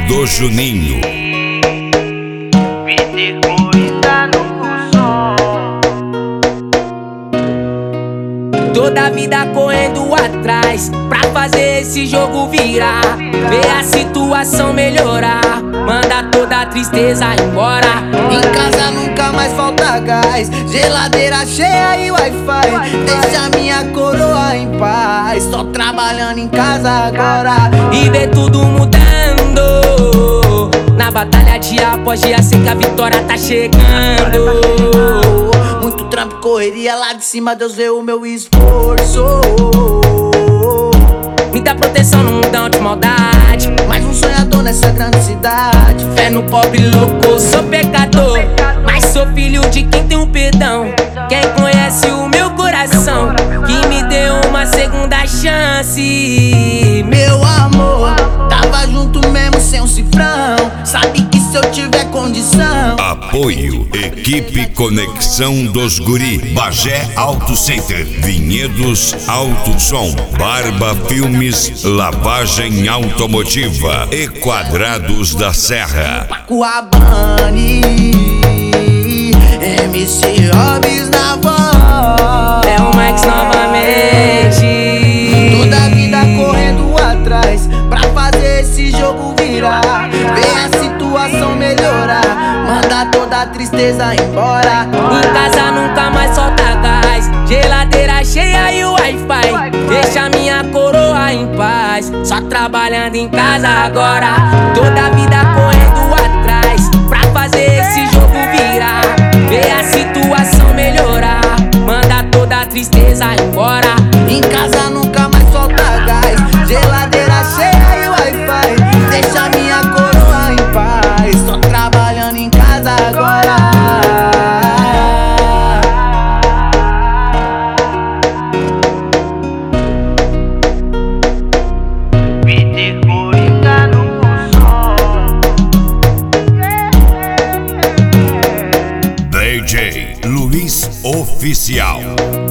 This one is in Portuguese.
do Juninho. Peter Coringa no som. Toda a vida correndo atrás pra fazer esse jogo virar. Ver a situação melhorar, manda toda a tristeza embora. Em casa nunca mais falta gás, geladeira cheia e Wi-Fi. Deixa minha coroa em paz, tô trabalhando em casa agora. E ver tudo mudando, na batalha dia após dia, sei que a vitória tá chegando. Muito trampo, correria lá de cima, Deus vê o meu esforço. Me dá proteção no mundão de maldade, Mais um sonhador nessa grande cidade. fé no pobre louco, sou pecador, mas sou filho de quem tem um perdão. Quem conhece o meu coração, que me deu uma segunda chance. Meu amor, tava junto mesmo sem um cifrão. Sabe que se eu tiver condição. Apoio Equipe Conexão dos Guri, Bagé Auto Center, Vinhedos Auto Som, Barba Filmes, Lavagem Automotiva e Quadrados da Serra. Paco Rabanne, MC Robis na voz. É o Max novamente. Toda a vida correndo atrás pra fazer esse jogo virar. Ver a situação melhorar, manda toda a tristeza embora. Em casa nunca mais solta gás, geladeira cheia e Wi-Fi. Deixa minha coroa em paz, só trabalhando em casa agora. Toda a vida correndo atrás pra fazer esse jogo virar. Ver a situação melhorar, manda toda a tristeza embora. Em casa nunca mais falta gás, geladeira cheia e Wi-Fi. Deixa minha coroa em paz, tô trabalhando em casa agora. Peter Coringa no som. DJ Luiz Oficial.